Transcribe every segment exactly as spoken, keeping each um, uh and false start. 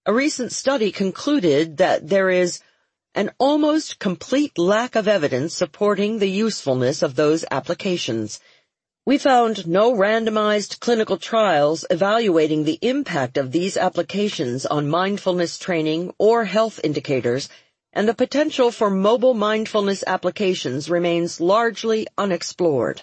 A recent study concluded that there is an almost complete lack of evidence supporting the usefulness of those applications. We found no randomized clinical trials evaluating the impact of these applications on mindfulness training or health indicators, and the potential for mobile mindfulness applications remains largely unexplored.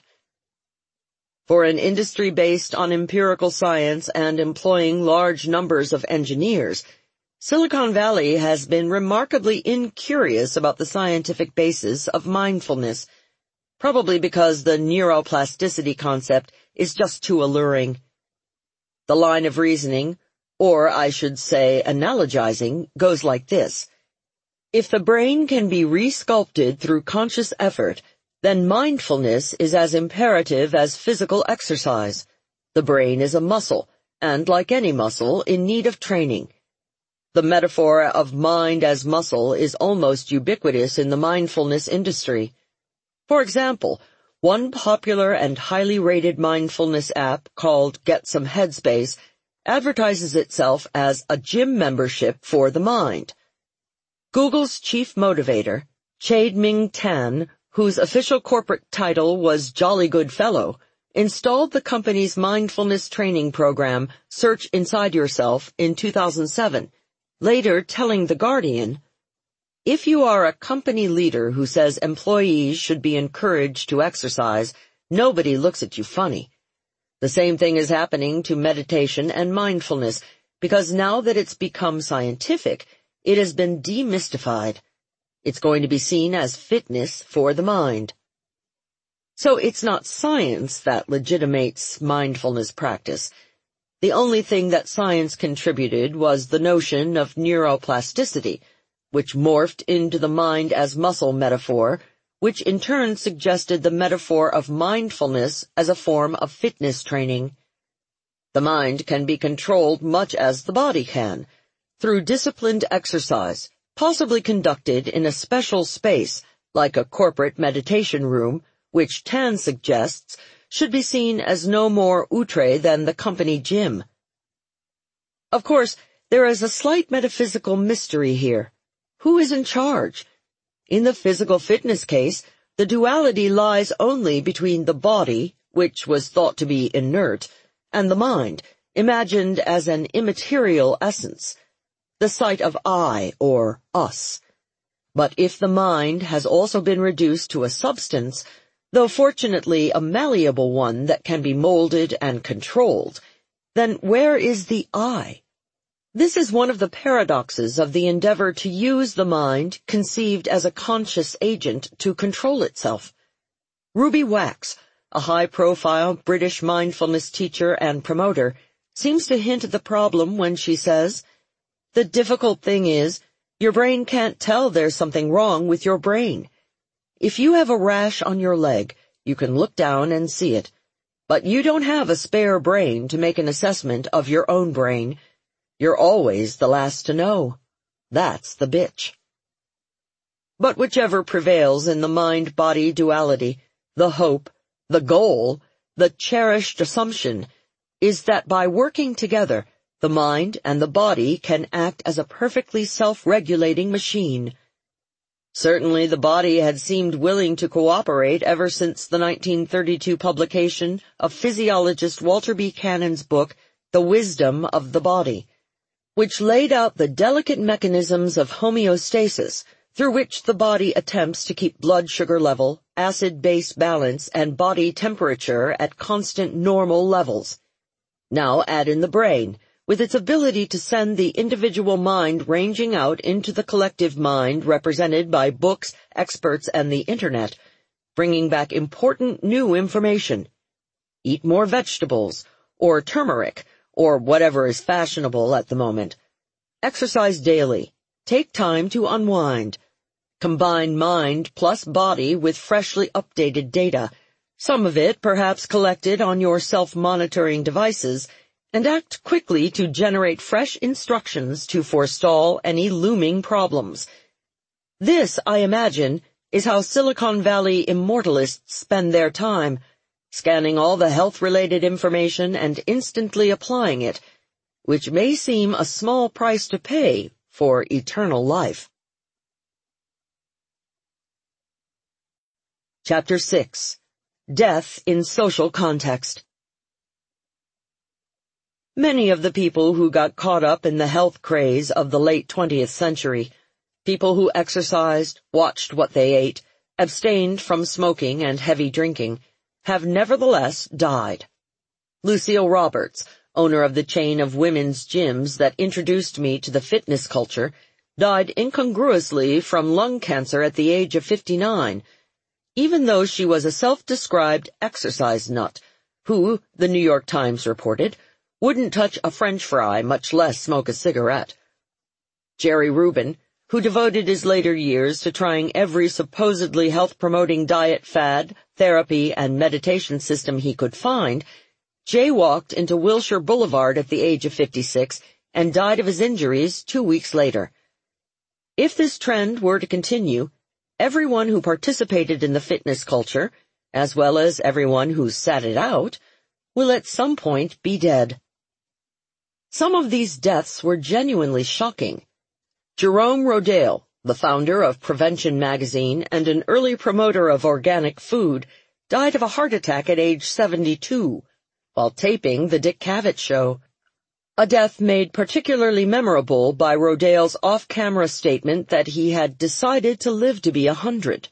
For an industry based on empirical science and employing large numbers of engineers, Silicon Valley has been remarkably incurious about the scientific basis of mindfulness, probably because the neuroplasticity concept is just too alluring. The line of reasoning, or I should say analogizing, goes like this. If the brain can be resculpted through conscious effort, then mindfulness is as imperative as physical exercise. The brain is a muscle, and like any muscle, in need of training. The metaphor of mind as muscle is almost ubiquitous in the mindfulness industry. For example, one popular and highly rated mindfulness app called Get Some Headspace advertises itself as a gym membership for the mind. Google's chief motivator, Chade-Ming Tan, whose official corporate title was Jolly Good Fellow, installed the company's mindfulness training program, Search Inside Yourself, in two thousand seven, later telling The Guardian, "If you are a company leader who says employees should be encouraged to exercise, nobody looks at you funny." The same thing is happening to meditation and mindfulness, because now that it's become scientific, it has been demystified. It's going to be seen as fitness for the mind. So it's not science that legitimates mindfulness practice. The only thing that science contributed was the notion of neuroplasticity, which morphed into the mind as muscle metaphor, which in turn suggested the metaphor of mindfulness as a form of fitness training. The mind can be controlled much as the body can, through disciplined exercise, possibly conducted in a special space, like a corporate meditation room, which Tan suggests should be seen as no more outre than the company gym. Of course, there is a slight metaphysical mystery here. Who is in charge? In the physical fitness case, the duality lies only between the body, which was thought to be inert, and the mind, imagined as an immaterial essence, the sight of I, or us. But if the mind has also been reduced to a substance, though fortunately a malleable one that can be molded and controlled, then where is the I? This is one of the paradoxes of the endeavor to use the mind, conceived as a conscious agent, to control itself. Ruby Wax, a high-profile British mindfulness teacher and promoter, seems to hint at the problem when she says, "The difficult thing is, your brain can't tell there's something wrong with your brain. If you have a rash on your leg, you can look down and see it. But you don't have a spare brain to make an assessment of your own brain. You're always the last to know. That's the bitch." But whichever prevails in the mind-body duality, the hope, the goal, the cherished assumption, is that by working together, the mind and the body can act as a perfectly self-regulating machine. Certainly the body had seemed willing to cooperate ever since the nineteen thirty-two publication of physiologist Walter B. Cannon's book, The Wisdom of the Body, which laid out the delicate mechanisms of homeostasis through which the body attempts to keep blood sugar level, acid-base balance, and body temperature at constant normal levels. Now add in the brain, with its ability to send the individual mind ranging out into the collective mind represented by books, experts, and the Internet, bringing back important new information. Eat more vegetables, or turmeric, or whatever is fashionable at the moment. Exercise daily. Take time to unwind. Combine mind plus body with freshly updated data, some of it perhaps collected on your self-monitoring devices, and act quickly to generate fresh instructions to forestall any looming problems. This, I imagine, is how Silicon Valley immortalists spend their time, scanning all the health-related information and instantly applying it, which may seem a small price to pay for eternal life. Chapter six. Death in Social Context. Many of the people who got caught up in the health craze of the late twentieth century, people who exercised, watched what they ate, abstained from smoking and heavy drinking, have nevertheless died. Lucille Roberts, owner of the chain of women's gyms that introduced me to the fitness culture, died incongruously from lung cancer at the age of fifty-nine, even though she was a self-described exercise nut, who, the New York Times reported, wouldn't touch a French fry, much less smoke a cigarette. Jerry Rubin, who devoted his later years to trying every supposedly health-promoting diet fad, therapy, and meditation system he could find, jaywalked into Wilshire Boulevard at the age of fifty-six and died of his injuries two weeks later. If this trend were to continue, everyone who participated in the fitness culture, as well as everyone who sat it out, will at some point be dead. Some of these deaths were genuinely shocking. Jerome Rodale, the founder of Prevention magazine and an early promoter of organic food, died of a heart attack at age seventy-two, while taping The Dick Cavett Show, a death made particularly memorable by Rodale's off-camera statement that he had decided to live to be a hundred.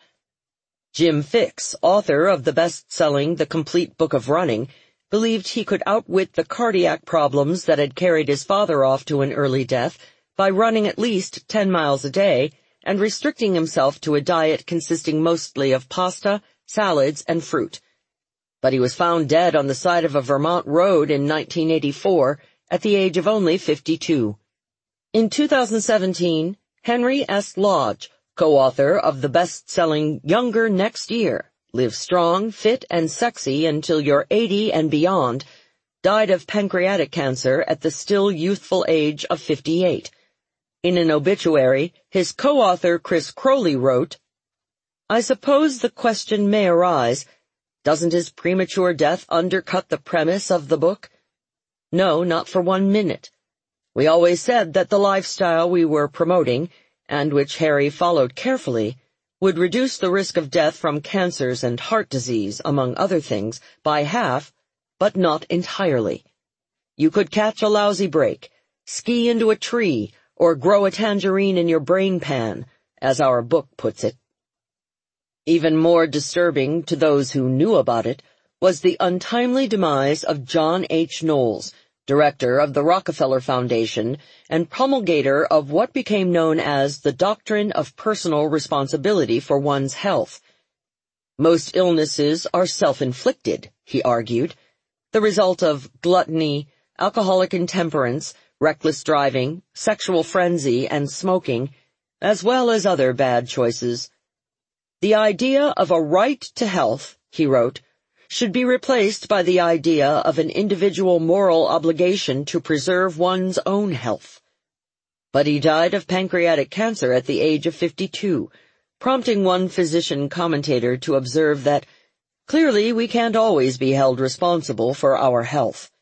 Jim Fixx, author of the best-selling The Complete Book of Running, believed he could outwit the cardiac problems that had carried his father off to an early death by running at least ten miles a day and restricting himself to a diet consisting mostly of pasta, salads, and fruit. But he was found dead on the side of a Vermont road in nineteen eighty-four at the age of only fifty-two. In two thousand seventeen, Henry S. Lodge, co-author of the best-selling Younger Next Year, Live Strong, Fit, and Sexy Until You're eighty and Beyond, died of pancreatic cancer at the still youthful age of fifty-eight. In an obituary, his co-author Chris Crowley wrote, "I suppose the question may arise, doesn't his premature death undercut the premise of the book? No, not for one minute. We always said that the lifestyle we were promoting, and which Harry followed carefully, would reduce the risk of death from cancers and heart disease, among other things, by half, but not entirely. You could catch a lousy break, ski into a tree, or grow a tangerine in your brain pan, as our book puts it." Even more disturbing to those who knew about it was the untimely demise of John H. Knowles, director of the Rockefeller Foundation and promulgator of what became known as the doctrine of personal responsibility for one's health. Most illnesses are self-inflicted, he argued, the result of gluttony, alcoholic intemperance, reckless driving, sexual frenzy, and smoking, as well as other bad choices. The idea of a right to health, he wrote, should be replaced by the idea of an individual moral obligation to preserve one's own health. But he died of pancreatic cancer at the age of fifty-two, prompting one physician commentator to observe that, clearly we can't always be held responsible for our health.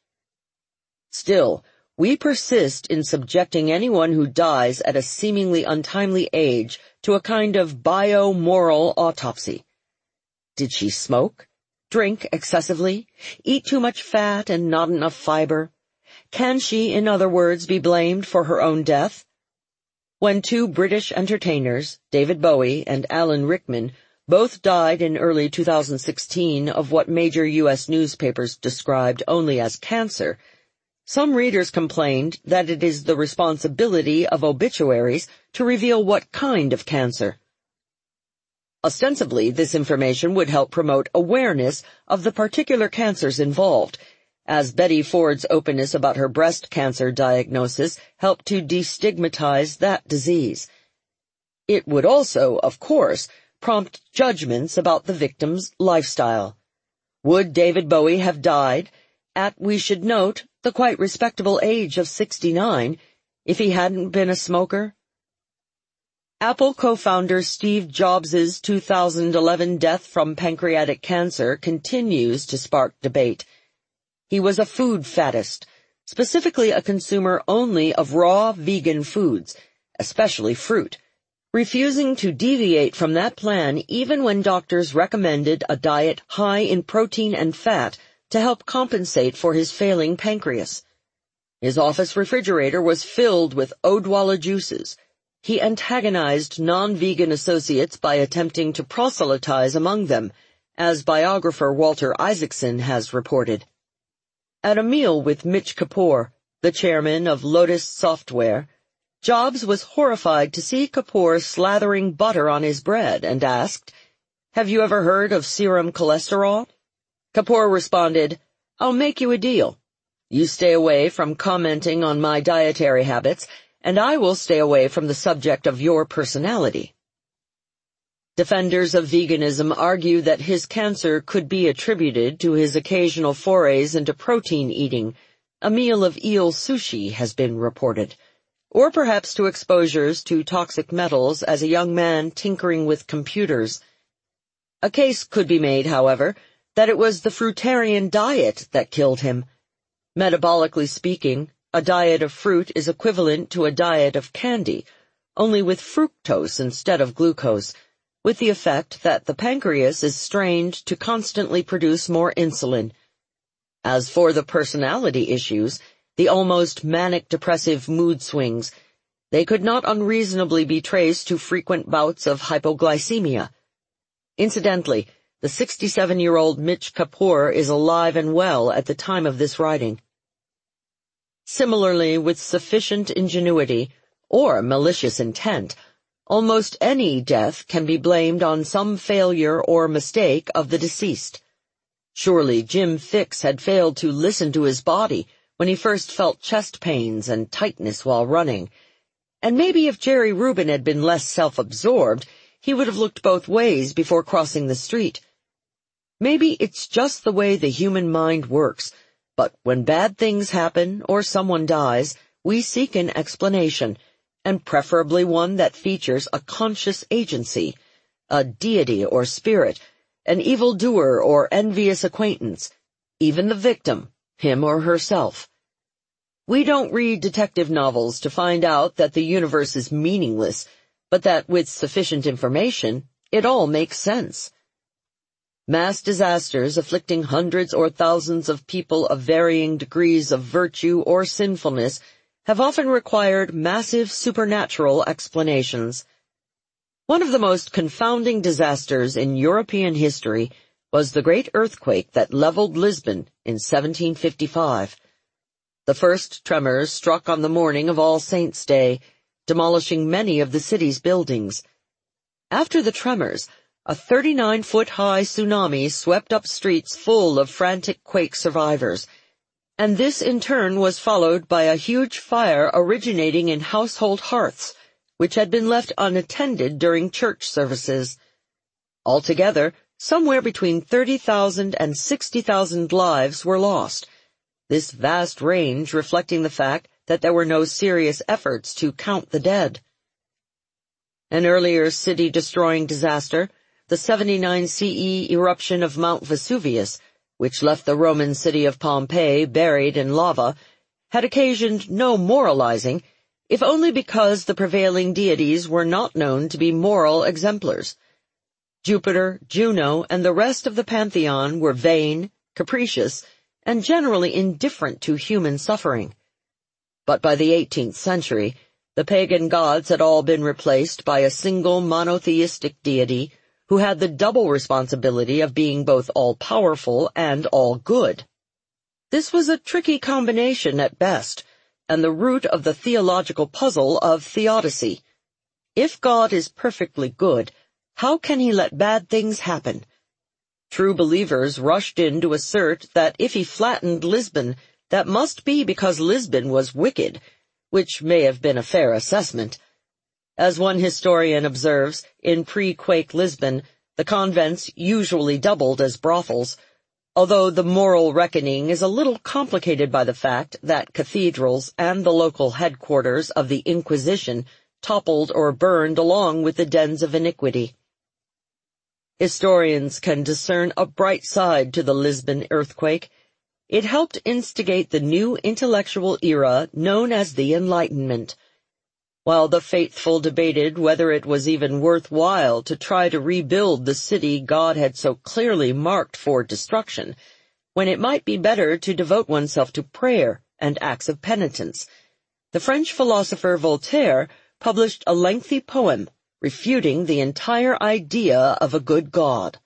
Still, we persist in subjecting anyone who dies at a seemingly untimely age to a kind of bio-moral autopsy. Did she smoke? Drink excessively? Eat too much fat and not enough fiber? Can she, in other words, be blamed for her own death? When two British entertainers, David Bowie and Alan Rickman, both died in early two thousand sixteen of what major U S newspapers described only as cancer, some readers complained that it is the responsibility of obituaries to reveal what kind of cancer. Ostensibly, this information would help promote awareness of the particular cancers involved, as Betty Ford's openness about her breast cancer diagnosis helped to destigmatize that disease. It would also, of course, prompt judgments about the victim's lifestyle. Would David Bowie have died, at, we should note, the quite respectable age of sixty-nine, if he hadn't been a smoker? Apple co-founder Steve Jobs' two thousand eleven death from pancreatic cancer continues to spark debate. He was a food faddist, specifically a consumer only of raw vegan foods, especially fruit, refusing to deviate from that plan even when doctors recommended a diet high in protein and fat to help compensate for his failing pancreas. His office refrigerator was filled with Odwalla juices. He antagonized non-vegan associates by attempting to proselytize among them, as biographer Walter Isaacson has reported. At a meal with Mitch Kapor, the chairman of Lotus Software, Jobs was horrified to see Kapor slathering butter on his bread and asked, "Have you ever heard of serum cholesterol?" Kapor responded, "I'll make you a deal. You stay away from commenting on my dietary habits, and I will stay away from the subject of your personality." Defenders of veganism argue that his cancer could be attributed to his occasional forays into protein eating. A meal of eel sushi has been reported, or perhaps to exposures to toxic metals as a young man tinkering with computers. A case could be made, however, that it was the fruitarian diet that killed him. Metabolically speaking, a diet of fruit is equivalent to a diet of candy, only with fructose instead of glucose, with the effect that the pancreas is strained to constantly produce more insulin. As for the personality issues, the almost manic-depressive mood swings, they could not unreasonably be traced to frequent bouts of hypoglycemia. Incidentally, the sixty-seven-year-old Mitch Kapor is alive and well at the time of this writing. Similarly, with sufficient ingenuity, or malicious intent, almost any death can be blamed on some failure or mistake of the deceased. Surely Jim Fixx had failed to listen to his body when he first felt chest pains and tightness while running. And maybe if Jerry Rubin had been less self-absorbed, he would have looked both ways before crossing the street. Maybe it's just the way the human mind works, but when bad things happen or someone dies, we seek an explanation, and preferably one that features a conscious agency, a deity or spirit, an evildoer or envious acquaintance, even the victim, him or herself. We don't read detective novels to find out that the universe is meaningless, but that with sufficient information, it all makes sense. Mass disasters afflicting hundreds or thousands of people of varying degrees of virtue or sinfulness have often required massive supernatural explanations. One of the most confounding disasters in European history was the great earthquake that leveled Lisbon in seventeen fifty-five. The first tremors struck on the morning of All Saints' Day, demolishing many of the city's buildings. After the tremors, a thirty-nine-foot-high tsunami swept up streets full of frantic quake survivors, and this in turn was followed by a huge fire originating in household hearths, which had been left unattended during church services. Altogether, somewhere between thirty thousand and sixty thousand lives were lost, this vast range reflecting the fact that there were no serious efforts to count the dead. An earlier city-destroying disaster, the seventy-nine C E eruption of Mount Vesuvius, which left the Roman city of Pompeii buried in lava, had occasioned no moralizing, if only because the prevailing deities were not known to be moral exemplars. Jupiter, Juno, and the rest of the pantheon were vain, capricious, and generally indifferent to human suffering. But by the eighteenth century, the pagan gods had all been replaced by a single monotheistic deity who had the double responsibility of being both all-powerful and all-good. This was a tricky combination at best, and the root of the theological puzzle of theodicy. If God is perfectly good, how can he let bad things happen? True believers rushed in to assert that if he flattened Lisbon, that must be because Lisbon was wicked, which may have been a fair assessment. As one historian observes, in pre-quake Lisbon, the convents usually doubled as brothels, although the moral reckoning is a little complicated by the fact that cathedrals and the local headquarters of the Inquisition toppled or burned along with the dens of iniquity. Historians can discern a bright side to the Lisbon earthquake. it helped instigate the new intellectual era known as the Enlightenment. While the faithful debated whether it was even worthwhile to try to rebuild the city God had so clearly marked for destruction, when it might be better to devote oneself to prayer and acts of penitence, the French philosopher Voltaire published a lengthy poem refuting the entire idea of a good God.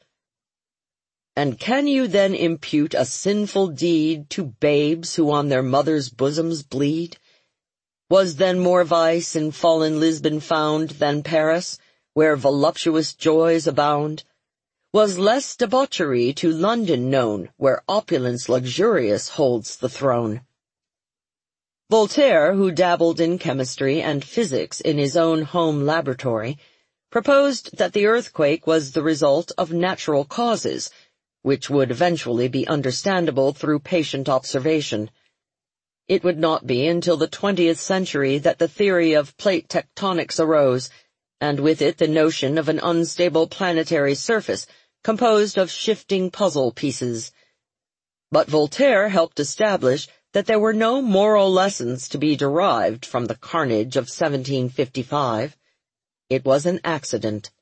And can you then impute a sinful deed to babes who on their mothers' bosoms bleed? Was then more vice in fallen Lisbon found than Paris, where voluptuous joys abound? Was less debauchery to London known, where opulence luxurious holds the throne? Voltaire, who dabbled in chemistry and physics in his own home laboratory, proposed that the earthquake was the result of natural causes, which would eventually be understandable through patient observation. It would not be until the twentieth century that the theory of plate tectonics arose, and with it the notion of an unstable planetary surface composed of shifting puzzle pieces. But Voltaire helped establish that there were no moral lessons to be derived from the carnage of seventeen fifty-five. It was an accident.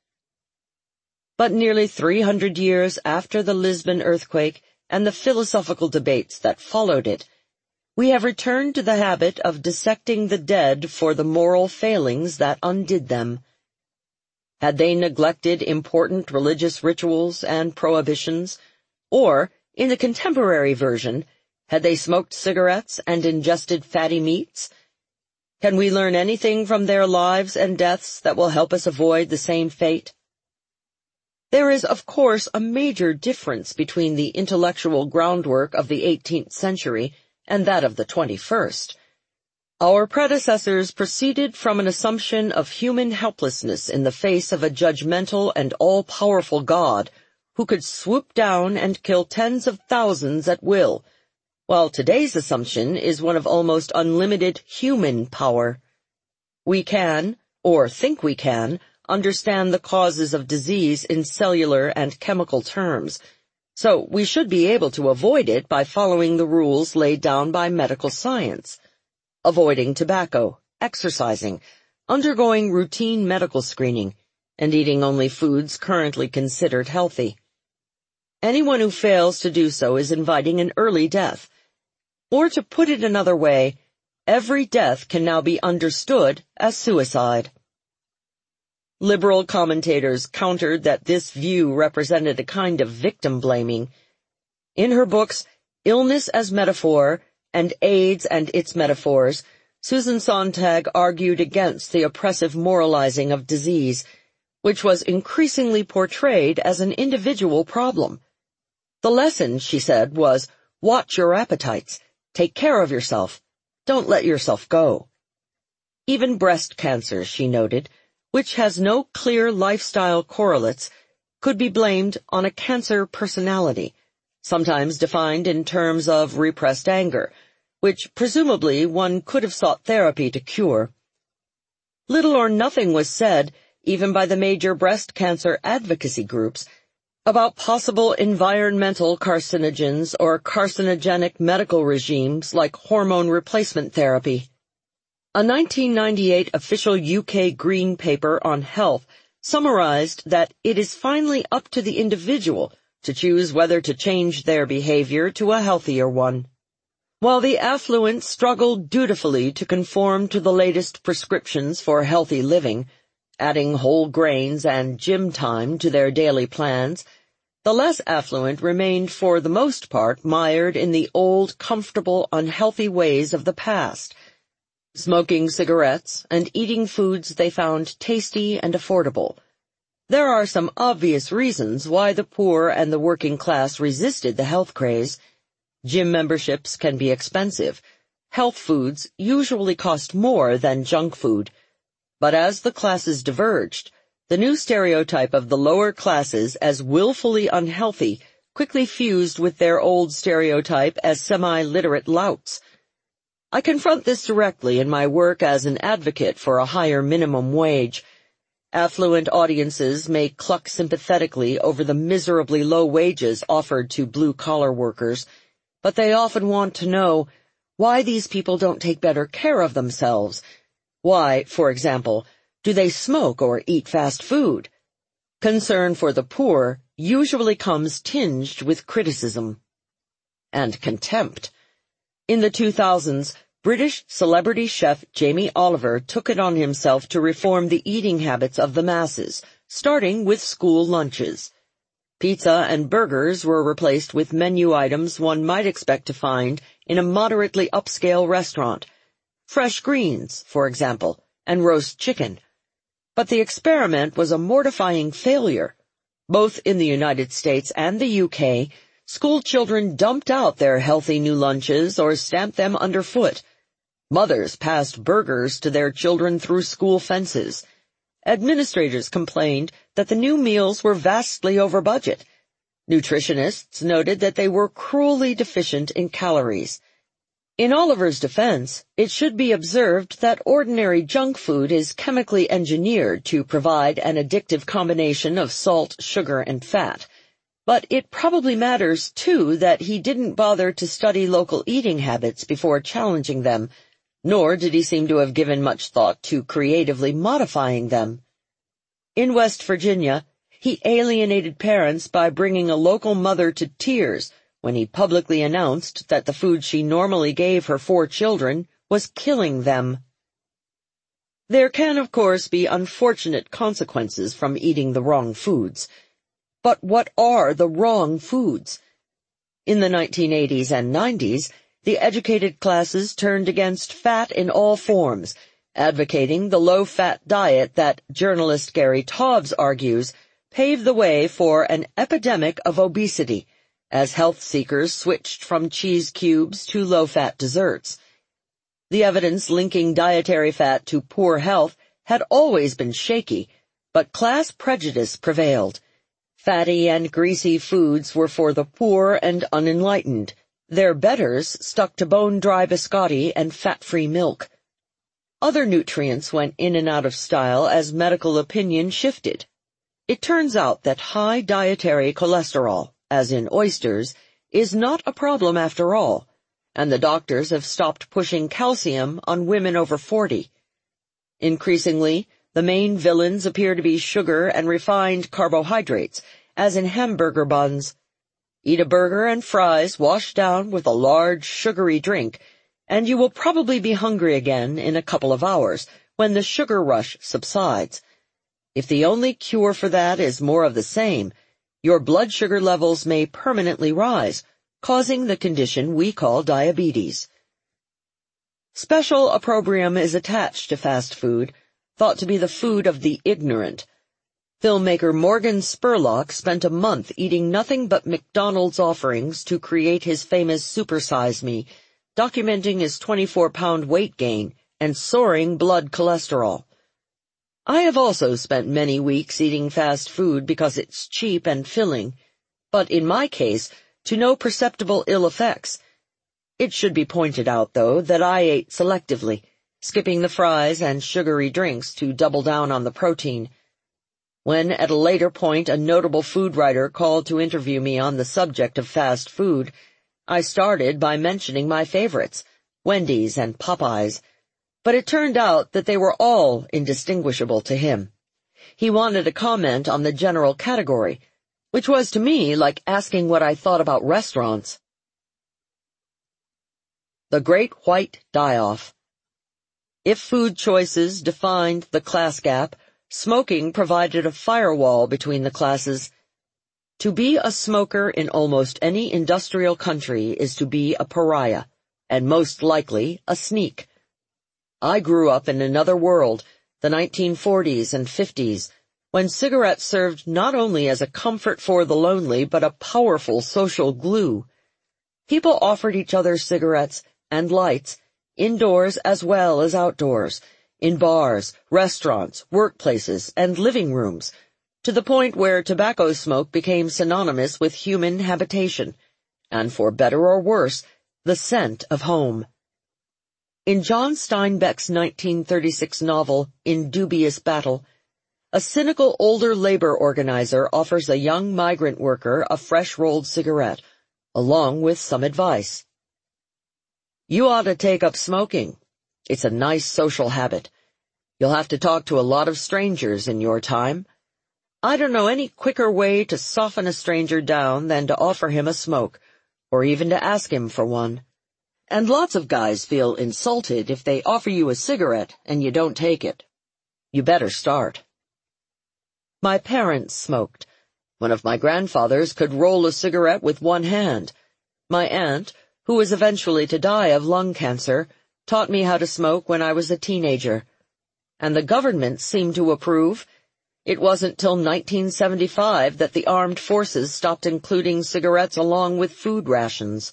But nearly three hundred years after the Lisbon earthquake and the philosophical debates that followed it, we have returned to the habit of dissecting the dead for the moral failings that undid them. Had they neglected important religious rituals and prohibitions, or, in the contemporary version, had they smoked cigarettes and ingested fatty meats? Can we learn anything from their lives and deaths that will help us avoid the same fate? There is, of course, a major difference between the intellectual groundwork of the eighteenth century and that of the twenty-first. Our predecessors proceeded from an assumption of human helplessness in the face of a judgmental and all-powerful God who could swoop down and kill tens of thousands at will, while today's assumption is one of almost unlimited human power. We can, or think we can, understand the causes of disease in cellular and chemical terms, so we should be able to avoid it by following the rules laid down by medical science. Avoiding tobacco, exercising, undergoing routine medical screening, and eating only foods currently considered healthy. Anyone who fails to do so is inviting an early death. Or to put it another way, every death can now be understood as suicide. Liberal commentators countered that this view represented a kind of victim-blaming. In her books, Illness as Metaphor and AIDS and Its Metaphors, Susan Sontag argued against the oppressive moralizing of disease, which was increasingly portrayed as an individual problem. The lesson, she said, was, watch your appetites, take care of yourself, don't let yourself go. Even breast cancer, she noted, which has no clear lifestyle correlates, could be blamed on a cancer personality, sometimes defined in terms of repressed anger, which presumably one could have sought therapy to cure. Little or nothing was said, even by the major breast cancer advocacy groups, about possible environmental carcinogens or carcinogenic medical regimes like hormone replacement therapy. A nineteen ninety-eight official U K Green paper on health summarized that it is finally up to the individual to choose whether to change their behavior to a healthier one. While the affluent struggled dutifully to conform to the latest prescriptions for healthy living, adding whole grains and gym time to their daily plans, the less affluent remained for the most part mired in the old, comfortable, unhealthy ways of the past, smoking cigarettes and eating foods they found tasty and affordable. There are some obvious reasons why the poor and the working class resisted the health craze. Gym memberships can be expensive. Health foods usually cost more than junk food. But as the classes diverged, the new stereotype of the lower classes as willfully unhealthy quickly fused with their old stereotype as semi-literate louts. I confront this directly in my work as an advocate for a higher minimum wage. Affluent audiences may cluck sympathetically over the miserably low wages offered to blue-collar workers. but they often want to know why these people don't take better care of themselves. Why, for example, do they smoke or eat fast food? Concern for the poor usually comes tinged with criticism and contempt. In the two thousands, British celebrity chef Jamie Oliver took it on himself to reform the eating habits of the masses, starting with school lunches. Pizza and burgers were replaced with menu items one might expect to find in a moderately upscale restaurant. Fresh greens, for example, and roast chicken. But the experiment was a mortifying failure. Both in the United States and the U K, school children dumped out their healthy new lunches or stamped them underfoot. Mothers passed burgers to their children through school fences. Administrators complained that the new meals were vastly over budget. Nutritionists noted that they were cruelly deficient in calories. In Oliver's defense, it should be observed that ordinary junk food is chemically engineered to provide an addictive combination of salt, sugar, and fat. But it probably matters, too, that he didn't bother to study local eating habits before challenging them, nor did he seem to have given much thought to creatively modifying them. In West Virginia, he alienated parents by bringing a local mother to tears when he publicly announced that the food she normally gave her four children was killing them. There can, of course, be unfortunate consequences from eating the wrong foods. But what are the wrong foods? In the nineteen eighties and nineties, the educated classes turned against fat in all forms, advocating the low-fat diet that journalist Gary Taubes argues paved the way for an epidemic of obesity, as health seekers switched from cheese cubes to low-fat desserts. The evidence linking dietary fat to poor health had always been shaky, but class prejudice prevailed. Fatty and greasy foods were for the poor and unenlightened. Their betters stuck to bone-dry biscotti and fat-free milk. Other nutrients went in and out of style as medical opinion shifted. It turns out that high dietary cholesterol, as in oysters, is not a problem after all, and the doctors have stopped pushing calcium on women over forty. Increasingly, the main villains appear to be sugar and refined carbohydrates, as in hamburger buns. Eat a burger and fries washed down with a large sugary drink, and you will probably be hungry again in a couple of hours, when the sugar rush subsides. If the only cure for that is more of the same, your blood sugar levels may permanently rise, causing the condition we call diabetes. Special opprobrium is attached to fast food, thought to be the food of the ignorant. Filmmaker Morgan Spurlock spent a month eating nothing but McDonald's offerings to create his famous Super Size Me, documenting his twenty-four pound weight gain and soaring blood cholesterol. I have also spent many weeks eating fast food because it's cheap and filling, but in my case, to no perceptible ill effects. It should be pointed out, though, that I ate selectively, skipping the fries and sugary drinks to double down on the protein. When at a later point a notable food writer called to interview me on the subject of fast food, I started by mentioning my favorites, Wendy's and Popeyes, but it turned out that they were all indistinguishable to him. He wanted a comment on the general category, which was to me like asking what I thought about restaurants. The Great White Die-Off. If food choices defined the class gap, smoking provided a firewall between the classes. To be a smoker in almost any industrial country is to be a pariah, and most likely a sneak. I grew up in another world, the nineteen forties and fifties, when cigarettes served not only as a comfort for the lonely but a powerful social glue. People offered each other cigarettes and lights, indoors as well as outdoors, in bars, restaurants, workplaces, and living rooms, to the point where tobacco smoke became synonymous with human habitation, and for better or worse, the scent of home. In John Steinbeck's nineteen thirty-six novel, In Dubious Battle, a cynical older labor organizer offers a young migrant worker a fresh-rolled cigarette, along with some advice. You ought to take up smoking. It's a nice social habit. You'll have to talk to a lot of strangers in your time. I don't know any quicker way to soften a stranger down than to offer him a smoke, or even to ask him for one. And lots of guys feel insulted if they offer you a cigarette and you don't take it. You better start. My parents smoked. One of my grandfathers could roll a cigarette with one hand. My aunt, who was eventually to die of lung cancer, taught me how to smoke when I was a teenager. And the government seemed to approve. It wasn't till nineteen seventy-five that the armed forces stopped including cigarettes along with food rations.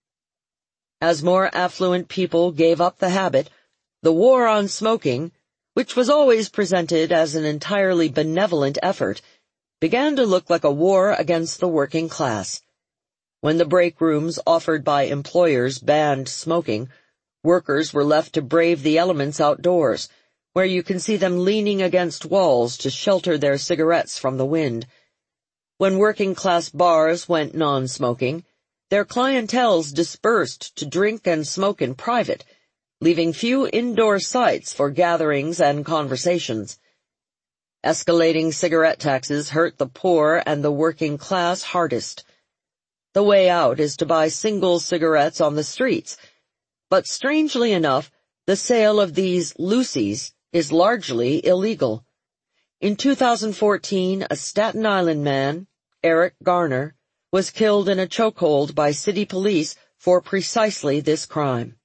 As more affluent people gave up the habit, the war on smoking, which was always presented as an entirely benevolent effort, began to look like a war against the working class. When the break rooms offered by employers banned smoking, workers were left to brave the elements outdoors, where you can see them leaning against walls to shelter their cigarettes from the wind. When working-class bars went non-smoking, their clienteles dispersed to drink and smoke in private, leaving few indoor sites for gatherings and conversations. Escalating cigarette taxes hurt the poor and the working class hardest. The way out is to buy single cigarettes on the streets, but strangely enough, the sale of these loosies is largely illegal. In two thousand fourteen, a Staten Island man, Eric Garner, was killed in a chokehold by city police for precisely this crime.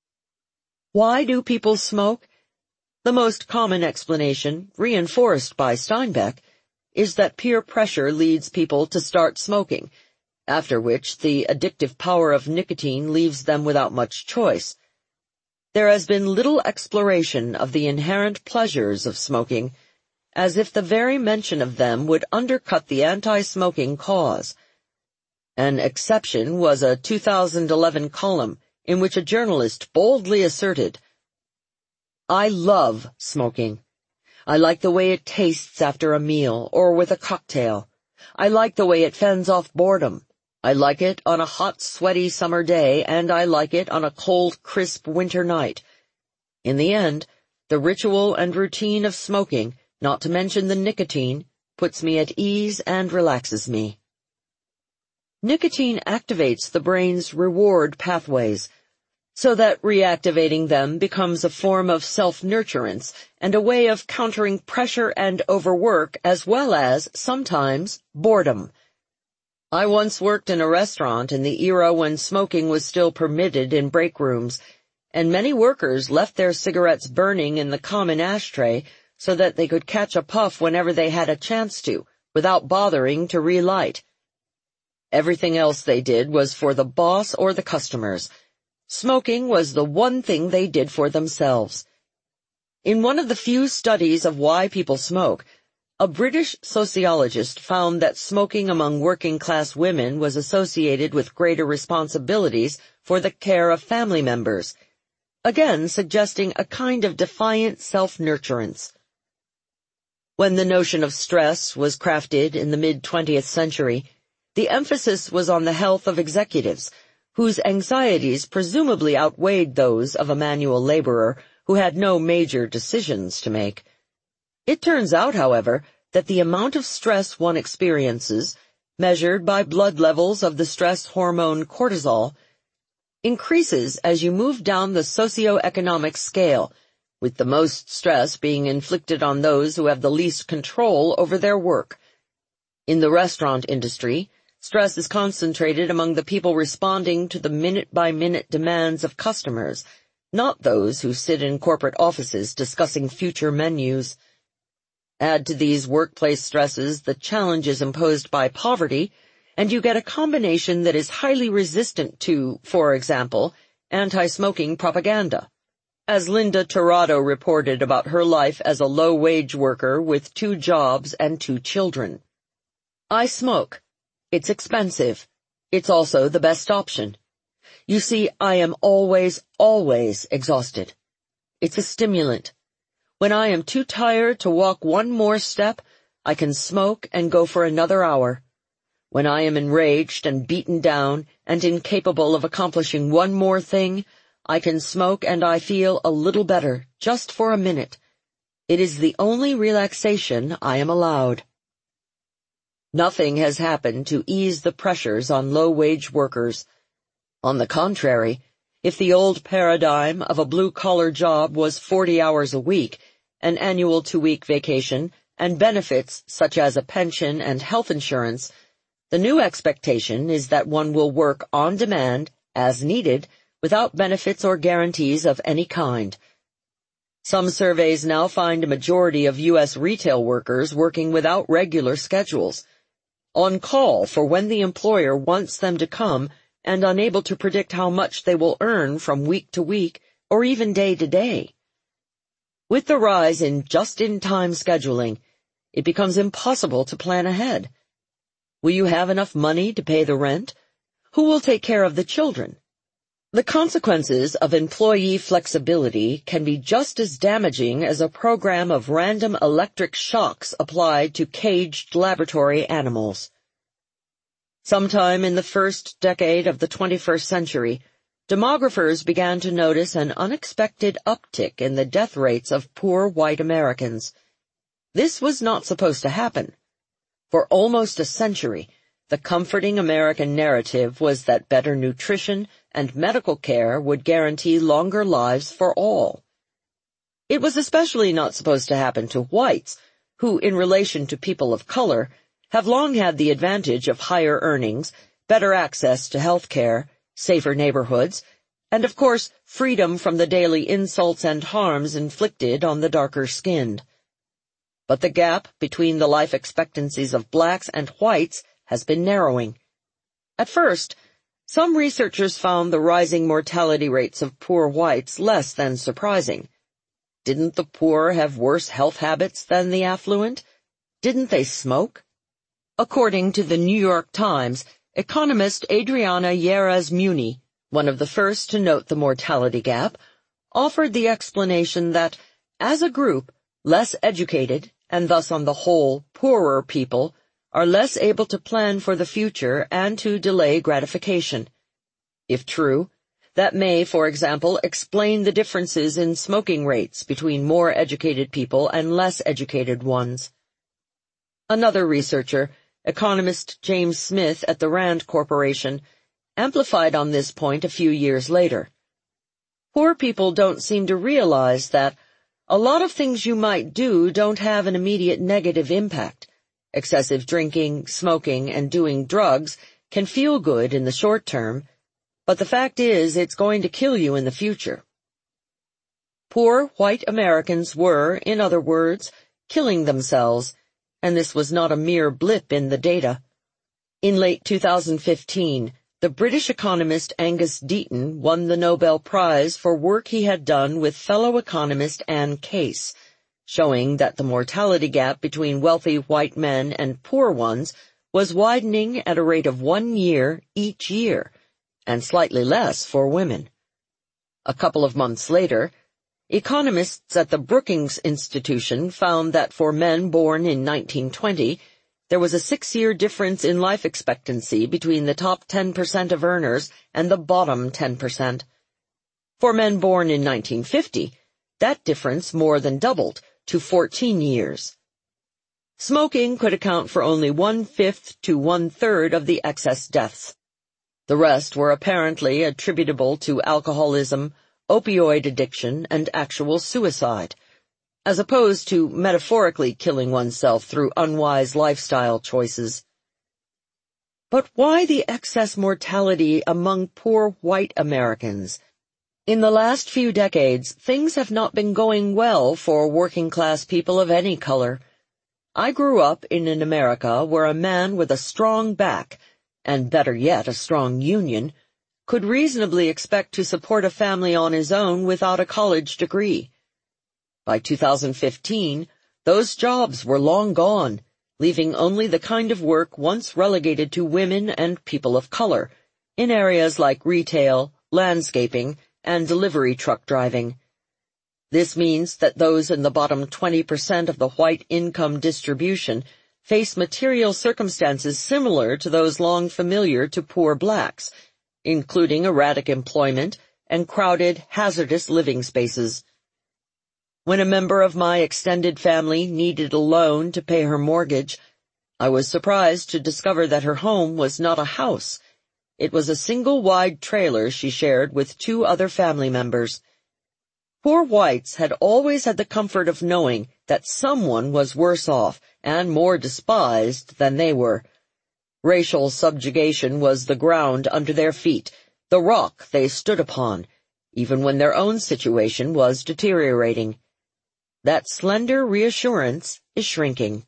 Why do people smoke? The most common explanation, reinforced by Steinbeck, is that peer pressure leads people to start smoking, after which the addictive power of nicotine leaves them without much choice. There has been little exploration of the inherent pleasures of smoking, as if the very mention of them would undercut the anti-smoking cause. An exception was a two thousand eleven column in which a journalist boldly asserted, "I love smoking. I like the way it tastes after a meal or with a cocktail. I like the way it fends off boredom. I like it on a hot, sweaty summer day, and I like it on a cold, crisp winter night. In the end, the ritual and routine of smoking, not to mention the nicotine, puts me at ease and relaxes me." Nicotine activates the brain's reward pathways, so that reactivating them becomes a form of self-nurturance and a way of countering pressure and overwork as well as, sometimes, boredom. I once worked in a restaurant in the era when smoking was still permitted in break rooms, and many workers left their cigarettes burning in the common ashtray so that they could catch a puff whenever they had a chance to, without bothering to relight. Everything else they did was for the boss or the customers. Smoking was the one thing they did for themselves. In one of the few studies of why people smoke, a British sociologist found that smoking among working-class women was associated with greater responsibilities for the care of family members, again suggesting a kind of defiant self-nurturance. When the notion of stress was crafted in the mid-twentieth century, the emphasis was on the health of executives, whose anxieties presumably outweighed those of a manual laborer who had no major decisions to make. It turns out, however, that the amount of stress one experiences, measured by blood levels of the stress hormone cortisol, increases as you move down the socioeconomic scale, with the most stress being inflicted on those who have the least control over their work. In the restaurant industry, stress is concentrated among the people responding to the minute-by-minute demands of customers, not those who sit in corporate offices discussing future menus. Add to these workplace stresses the challenges imposed by poverty, and you get a combination that is highly resistant to, for example, anti-smoking propaganda. As Linda Tirado reported about her life as a low-wage worker with two jobs and two children. "I smoke. It's expensive. It's also the best option. You see, I am always, always exhausted. It's a stimulant. When I am too tired to walk one more step, I can smoke and go for another hour. When I am enraged and beaten down and incapable of accomplishing one more thing, I can smoke and I feel a little better, just for a minute. It is the only relaxation I am allowed. Nothing has happened to ease the pressures on low-wage workers. On the contrary, if the old paradigm of a blue-collar job was forty hours a week, an annual two-week vacation, and benefits such as a pension and health insurance, the new expectation is that one will work on demand, as needed, without benefits or guarantees of any kind. Some surveys now find a majority of U S retail workers working without regular schedules, on call for when the employer wants them to come, and unable to predict how much they will earn from week to week or even day to day. With the rise in just-in-time scheduling, it becomes impossible to plan ahead. Will you have enough money to pay the rent? Who will take care of the children? The consequences of employee flexibility can be just as damaging as a program of random electric shocks applied to caged laboratory animals. Sometime in the first decade of the twenty-first century, demographers began to notice an unexpected uptick in the death rates of poor white Americans. This was not supposed to happen. For almost a century, the comforting American narrative was that better nutrition and medical care would guarantee longer lives for all. It was especially not supposed to happen to whites, who, in relation to people of color, have long had the advantage of higher earnings, better access to health care, safer neighborhoods, and, of course, freedom from the daily insults and harms inflicted on the darker-skinned. But the gap between the life expectancies of blacks and whites has been narrowing. At first, some researchers found the rising mortality rates of poor whites less than surprising. Didn't the poor have worse health habits than the affluent? Didn't they smoke? According to the New York Times, economist Adriana Lleras-Muni, one of the first to note the mortality gap, offered the explanation that, as a group, less educated, and thus on the whole poorer people, are less able to plan for the future and to delay gratification. If true, that may, for example, explain the differences in smoking rates between more educated people and less educated ones. Another researcher, economist James Smith at the Rand Corporation, amplified on this point a few years later. Poor people don't seem to realize that a lot of things you might do don't have an immediate negative impact. Excessive drinking, smoking, and doing drugs can feel good in the short term, but the fact is it's going to kill you in the future. Poor white Americans were, in other words, killing themselves, and this was not a mere blip in the data. In late two thousand fifteen, the British economist Angus Deaton won the Nobel Prize for work he had done with fellow economist Anne Case, showing that the mortality gap between wealthy white men and poor ones was widening at a rate of one year each year, and slightly less for women. A couple of months later, economists at the Brookings Institution found that for men born in nineteen twenty, there was a six-year difference in life expectancy between the top ten percent of earners and the bottom ten percent. For men born in nineteen fifty, that difference more than doubled to fourteen years. Smoking could account for only one-fifth to one-third of the excess deaths. The rest were apparently attributable to alcoholism, opioid addiction, and actual suicide, as opposed to metaphorically killing oneself through unwise lifestyle choices. But why the excess mortality among poor white Americans? In the last few decades, things have not been going well for working-class people of any color. I grew up in an America where a man with a strong back, and better yet, a strong union, could reasonably expect to support a family on his own without a college degree. By two thousand fifteen, those jobs were long gone, leaving only the kind of work once relegated to women and people of color, in areas like retail, landscaping, and delivery truck driving. This means that those in the bottom twenty percent of the white income distribution face material circumstances similar to those long familiar to poor blacks, including erratic employment and crowded, hazardous living spaces. When a member of my extended family needed a loan to pay her mortgage, I was surprised to discover that her home was not a house. It was a single-wide trailer she shared with two other family members. Poor whites had always had the comfort of knowing that someone was worse off and more despised than they were. Racial subjugation was the ground under their feet, the rock they stood upon, even when their own situation was deteriorating. That slender reassurance is shrinking.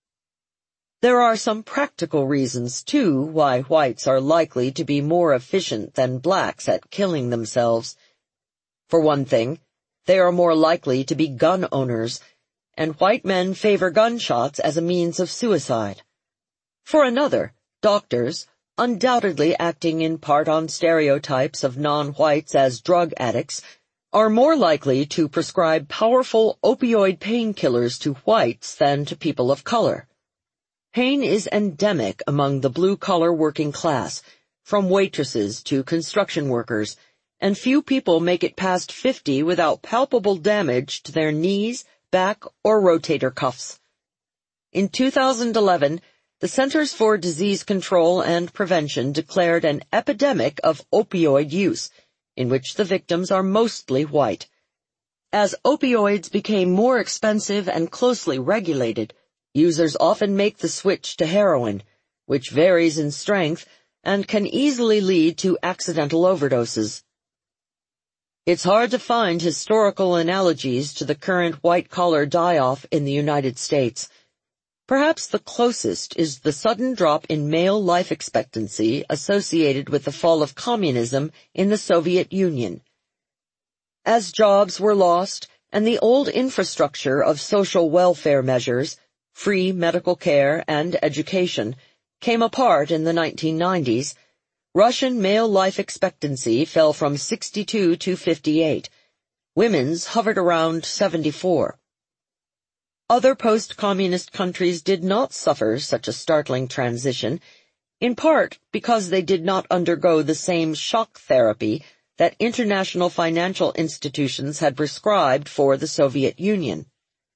There are some practical reasons, too, why whites are likely to be more efficient than blacks at killing themselves. For one thing, they are more likely to be gun owners, and white men favor gunshots as a means of suicide. For another, doctors, undoubtedly acting in part on stereotypes of non-whites as drug addicts, are more likely to prescribe powerful opioid painkillers to whites than to people of color. Pain is endemic among the blue-collar working class, from waitresses to construction workers, and few people make it past fifty without palpable damage to their knees, back, or rotator cuffs. In two thousand eleven, the Centers for Disease Control and Prevention declared an epidemic of opioid use, in which the victims are mostly white. As opioids became more expensive and closely regulated, users often make the switch to heroin, which varies in strength and can easily lead to accidental overdoses. It's hard to find historical analogies to the current white-collar die-off in the United States. Perhaps the closest is the sudden drop in male life expectancy associated with the fall of communism in the Soviet Union. As jobs were lost and the old infrastructure of social welfare measures, free medical care and education, came apart in the nineteen nineties, Russian male life expectancy fell from sixty-two to fifty-eight. Women's hovered around seventy-four. Other post-communist countries did not suffer such a startling transition, in part because they did not undergo the same shock therapy that international financial institutions had prescribed for the Soviet Union.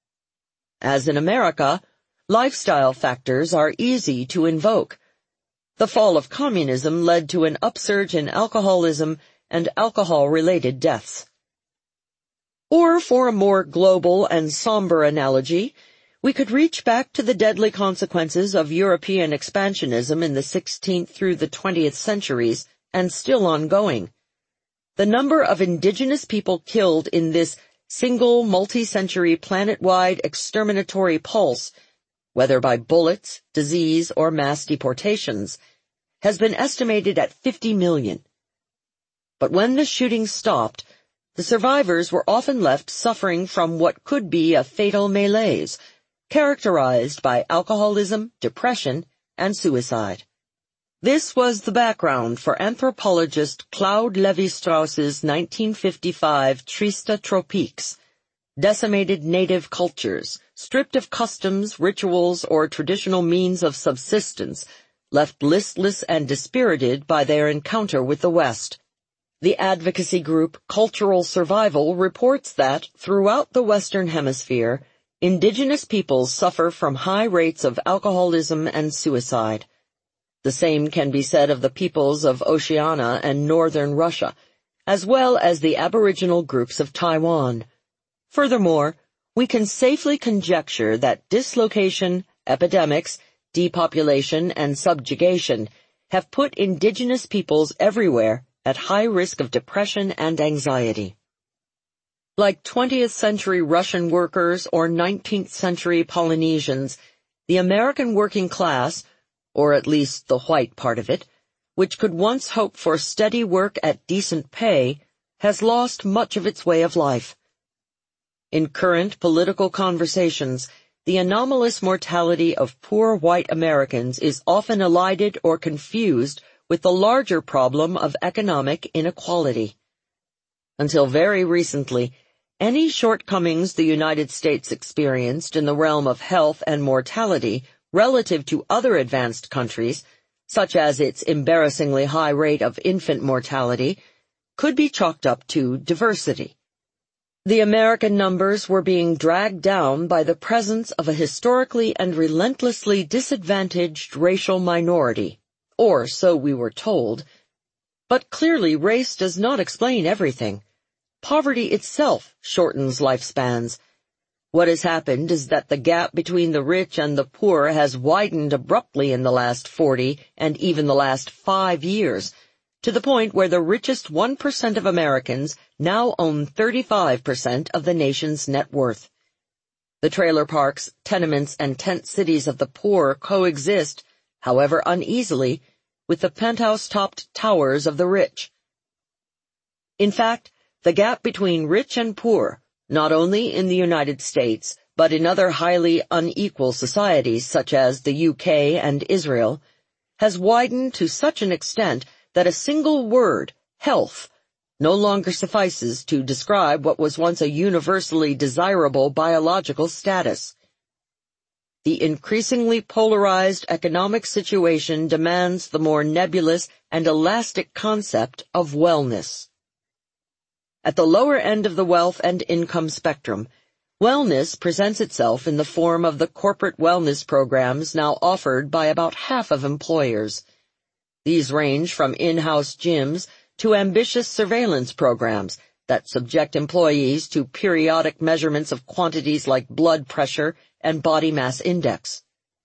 As in America, lifestyle factors are easy to invoke. The fall of communism led to an upsurge in alcoholism and alcohol-related deaths. Or, for a more global and somber analogy, we could reach back to the deadly consequences of European expansionism in the sixteenth through the twentieth centuries, and still ongoing. The number of indigenous people killed in this single multi-century planet-wide exterminatory pulse, whether by bullets, disease, or mass deportations, has been estimated at fifty million. But when the shooting stopped, the survivors were often left suffering from what could be a fatal malaise, characterized by alcoholism, depression, and suicide. This was the background for anthropologist Claude Lévi-Strauss's nineteen fifty-five Triste Tropiques, decimated native cultures, stripped of customs, rituals, or traditional means of subsistence, left listless and dispirited by their encounter with the West. The advocacy group Cultural Survival reports that, throughout the Western Hemisphere, indigenous peoples suffer from high rates of alcoholism and suicide. The same can be said of the peoples of Oceania and northern Russia, as well as the aboriginal groups of Taiwan. Furthermore, we can safely conjecture that dislocation, epidemics, depopulation, and subjugation have put indigenous peoples everywhere at high risk of depression and anxiety. Like twentieth century Russian workers or nineteenth century Polynesians, the American working class, or at least the white part of it, which could once hope for steady work at decent pay, has lost much of its way of life. In current political conversations, the anomalous mortality of poor white Americans is often elided or confused with the larger problem of economic inequality. Until very recently, any shortcomings the United States experienced in the realm of health and mortality relative to other advanced countries, such as its embarrassingly high rate of infant mortality, could be chalked up to diversity. The American numbers were being dragged down by the presence of a historically and relentlessly disadvantaged racial minority, or so we were told. But clearly race does not explain everything. Poverty itself shortens lifespans. What has happened is that the gap between the rich and the poor has widened abruptly in the last forty and even the last five years, to the point where the richest one percent of Americans now own thirty-five percent of the nation's net worth. The trailer parks, tenements, and tent cities of the poor coexist, however uneasily, with the penthouse-topped towers of the rich. In fact, the gap between rich and poor, not only in the United States, but in other highly unequal societies such as the U K and Israel, has widened to such an extent that a single word, health, no longer suffices to describe what was once a universally desirable biological status. The increasingly polarized economic situation demands the more nebulous and elastic concept of wellness. At the lower end of the wealth and income spectrum, wellness presents itself in the form of the corporate wellness programs now offered by about half of employers. These range from in-house gyms to ambitious surveillance programs that subject employees to periodic measurements of quantities like blood pressure and body mass index.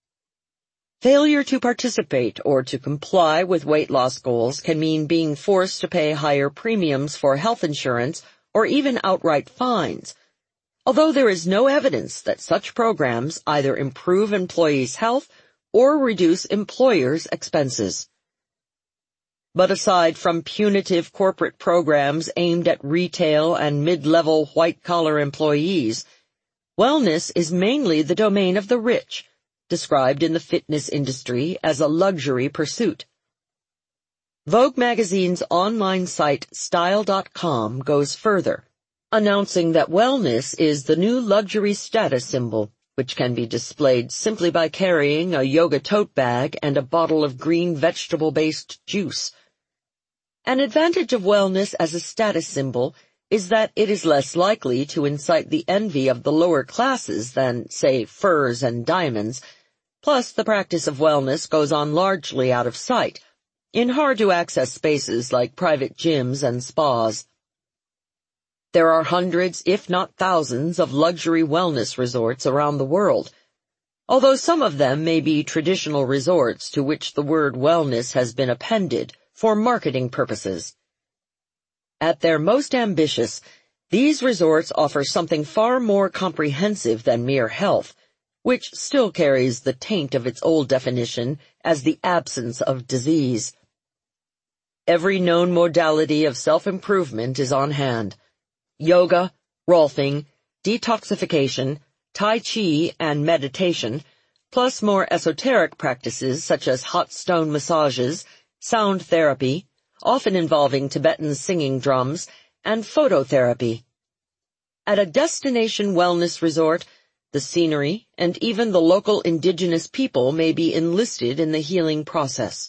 Failure to participate or to comply with weight loss goals can mean being forced to pay higher premiums for health insurance or even outright fines, although there is no evidence that such programs either improve employees' health or reduce employers' expenses. But aside from punitive corporate programs aimed at retail and mid-level white-collar employees, wellness is mainly the domain of the rich, described in the fitness industry as a luxury pursuit. Vogue magazine's online site Style dot com goes further, announcing that wellness is the new luxury status symbol, which can be displayed simply by carrying a yoga tote bag and a bottle of green vegetable-based juice. An advantage of wellness as a status symbol is that it is less likely to incite the envy of the lower classes than, say, furs and diamonds. Plus, the practice of wellness goes on largely out of sight, in hard-to-access spaces like private gyms and spas. There are hundreds, if not thousands, of luxury wellness resorts around the world, although some of them may be traditional resorts to which the word wellness has been appended for marketing purposes. At their most ambitious, these resorts offer something far more comprehensive than mere health, which still carries the taint of its old definition as the absence of disease. Every known modality of self-improvement is on hand. Yoga, Rolfing, detoxification, Tai Chi, and meditation, plus more esoteric practices such as hot stone massages, sound therapy, often involving Tibetan singing drums, and phototherapy. At a destination wellness resort, the scenery and even the local indigenous people may be enlisted in the healing process.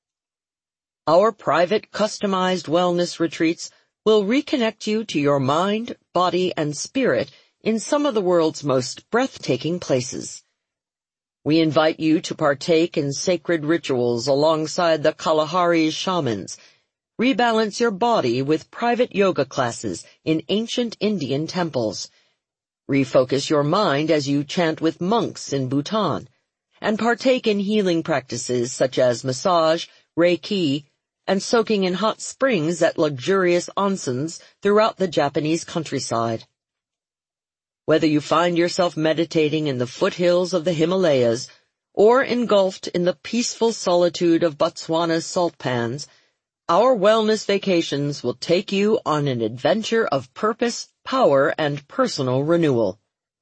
Our private, customized wellness retreats will reconnect you to your mind, body, and spirit in some of the world's most breathtaking places. We invite you to partake in sacred rituals alongside the Kalahari's shamans, rebalance your body with private yoga classes in ancient Indian temples, refocus your mind as you chant with monks in Bhutan, and partake in healing practices such as massage, Reiki, and soaking in hot springs at luxurious onsens throughout the Japanese countryside. Whether you find yourself meditating in the foothills of the Himalayas or engulfed in the peaceful solitude of Botswana's salt pans, our wellness vacations will take you on an adventure of purpose, power, and personal renewal.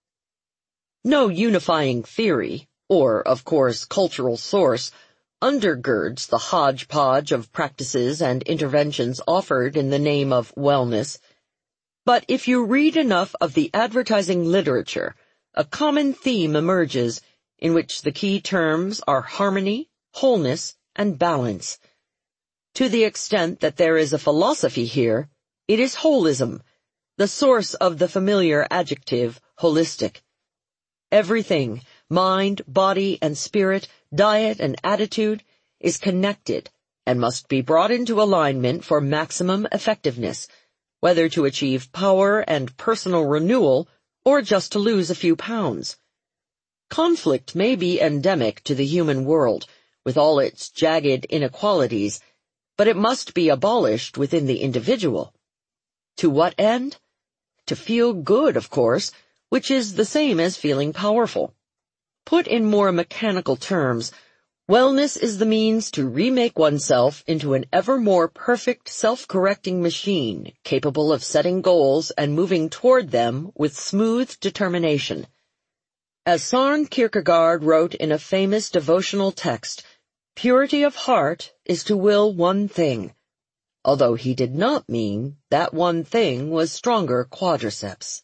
No unifying theory, or, of course, cultural source, undergirds the hodgepodge of practices and interventions offered in the name of wellness. But if you read enough of the advertising literature, a common theme emerges in which the key terms are harmony, wholeness, and balance. To the extent that there is a philosophy here, it is holism, the source of the familiar adjective holistic. Everything, mind, body, and spirit, diet, and attitude, is connected and must be brought into alignment for maximum effectiveness, whether to achieve power and personal renewal or just to lose a few pounds. Conflict may be endemic to the human world, with all its jagged inequalities, but it must be abolished within the individual. To what end? To feel good, of course, which is the same as feeling powerful. Put in more mechanical terms, wellness is the means to remake oneself into an ever more perfect self-correcting machine capable of setting goals and moving toward them with smooth determination. As Søren Kierkegaard wrote in a famous devotional text, purity of heart is to will one thing, although he did not mean that one thing was stronger quadriceps.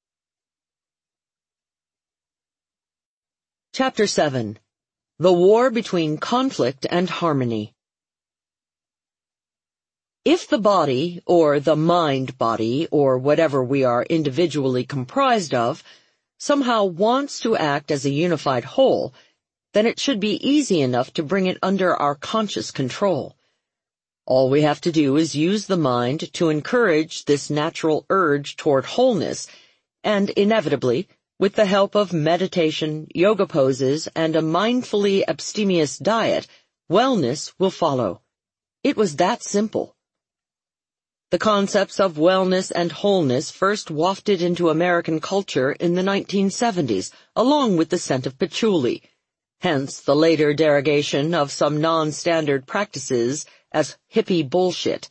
Chapter seven. The War Between Conflict and Harmony. If the body, or the mind-body, or whatever we are individually comprised of, somehow wants to act as a unified whole, then it should be easy enough to bring it under our conscious control. All we have to do is use the mind to encourage this natural urge toward wholeness, and inevitably, with the help of meditation, yoga poses, and a mindfully abstemious diet, wellness will follow. It was that simple. The concepts of wellness and wholeness first wafted into American culture in the nineteen seventies, along with the scent of patchouli, hence the later derogation of some non-standard practices as hippie bullshit.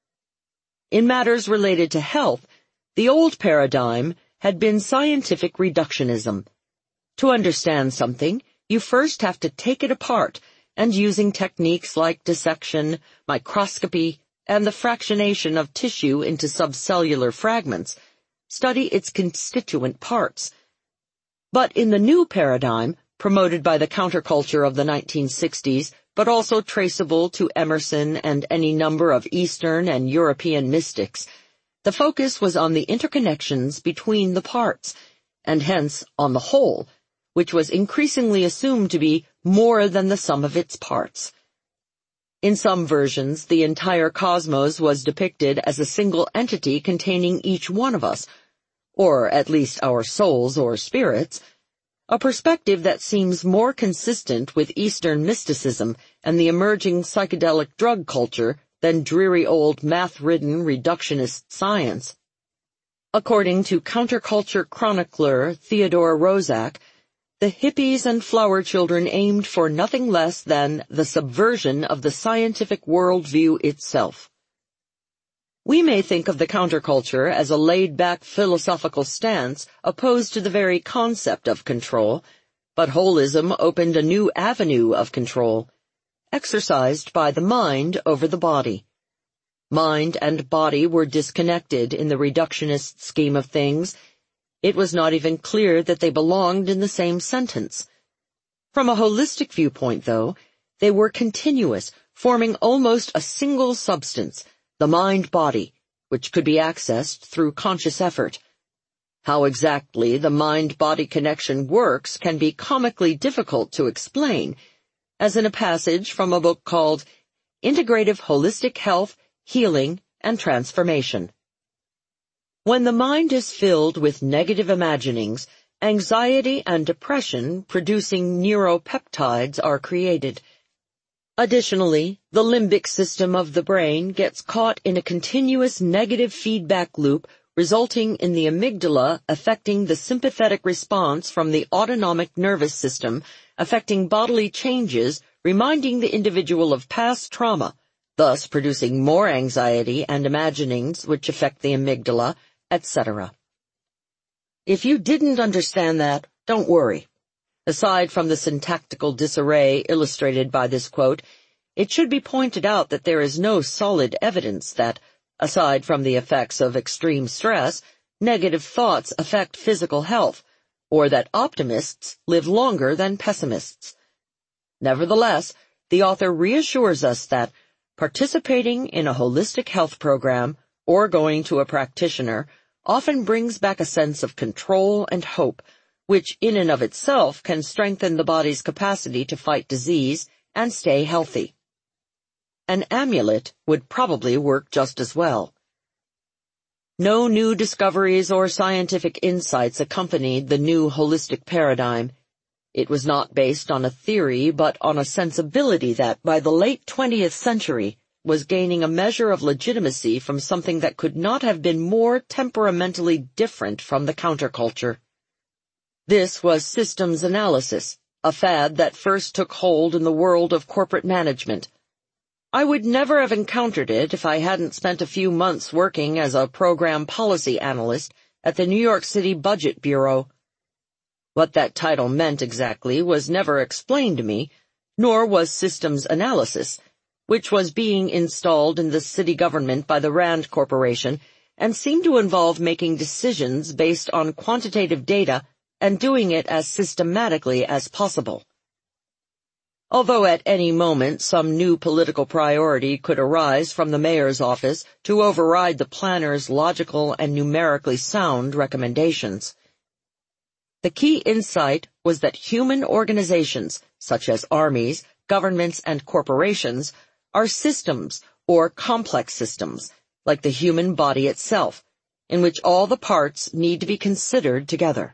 In matters related to health, the old paradigm had been scientific reductionism. To understand something, you first have to take it apart, and using techniques like dissection, microscopy, and the fractionation of tissue into subcellular fragments, study its constituent parts. But in the new paradigm, promoted by the counterculture of the nineteen sixties, but also traceable to Emerson and any number of Eastern and European mystics, the focus was on the interconnections between the parts, and hence on the whole, which was increasingly assumed to be more than the sum of its parts. In some versions, the entire cosmos was depicted as a single entity containing each one of us, or at least our souls or spirits, a perspective that seems more consistent with Eastern mysticism and the emerging psychedelic drug culture than dreary old math-ridden reductionist science. According to counterculture chronicler Theodore Roszak, the hippies and flower children aimed for nothing less than the subversion of the scientific worldview itself. We may think of the counterculture as a laid-back philosophical stance opposed to the very concept of control, but holism opened a new avenue of control, exercised by the mind over the body. Mind and body were disconnected in the reductionist scheme of things. It was not even clear that they belonged in the same sentence. From a holistic viewpoint, though, they were continuous, forming almost a single substance, the mind-body, which could be accessed through conscious effort. How exactly the mind-body connection works can be comically difficult to explain, as in a passage from a book called Integrative Holistic Health, Healing, and Transformation. When the mind is filled with negative imaginings, anxiety and depression producing neuropeptides are created. Additionally, the limbic system of the brain gets caught in a continuous negative feedback loop, resulting in the amygdala affecting the sympathetic response from the autonomic nervous system, affecting bodily changes, reminding the individual of past trauma, thus producing more anxiety and imaginings which affect the amygdala, et cetera. If you didn't understand that, don't worry. Aside from the syntactical disarray illustrated by this quote, it should be pointed out that there is no solid evidence that, aside from the effects of extreme stress, negative thoughts affect physical health, or that optimists live longer than pessimists. Nevertheless, the author reassures us that participating in a holistic health program or going to a practitioner often brings back a sense of control and hope, which in and of itself can strengthen the body's capacity to fight disease and stay healthy. An amulet would probably work just as well. No new discoveries or scientific insights accompanied the new holistic paradigm. It was not based on a theory, but on a sensibility that, by the late twentieth century, was gaining a measure of legitimacy from something that could not have been more temperamentally different from the counterculture. This was systems analysis, a fad that first took hold in the world of corporate management. I would never have encountered it if I hadn't spent a few months working as a program policy analyst at the New York City Budget Bureau. What that title meant exactly was never explained to me, nor was systems analysis, which was being installed in the city government by the Rand Corporation and seemed to involve making decisions based on quantitative data and doing it as systematically as possible. Although at any moment some new political priority could arise from the mayor's office to override the planner's logical and numerically sound recommendations. The key insight was that human organizations, such as armies, governments, and corporations, are systems or complex systems, like the human body itself, in which all the parts need to be considered together.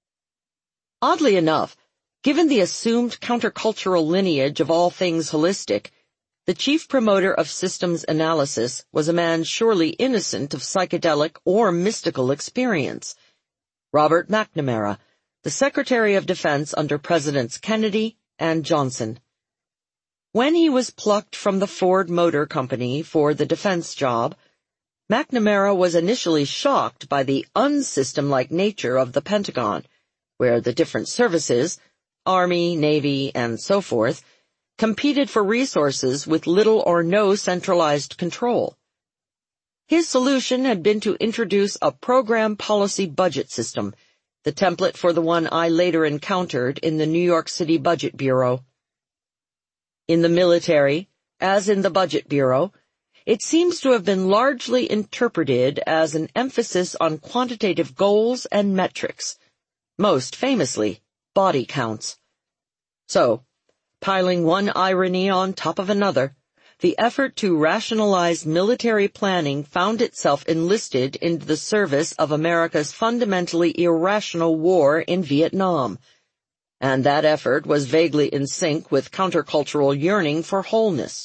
Oddly enough, given the assumed countercultural lineage of all things holistic, the chief promoter of systems analysis was a man surely innocent of psychedelic or mystical experience, Robert McNamara, the Secretary of Defense under Presidents Kennedy and Johnson. When he was plucked from the Ford Motor Company for the defense job, McNamara was initially shocked by the unsystem-like nature of the Pentagon, where the different services, Army, Navy, and so forth, competed for resources with little or no centralized control. His solution had been to introduce a program policy budget system, the template for the one I later encountered in the New York City Budget Bureau. In the military, as in the Budget Bureau, it seems to have been largely interpreted as an emphasis on quantitative goals and metrics, most famously, body counts. So, piling one irony on top of another, the effort to rationalize military planning found itself enlisted into the service of America's fundamentally irrational war in Vietnam, and that effort was vaguely in sync with countercultural yearning for wholeness.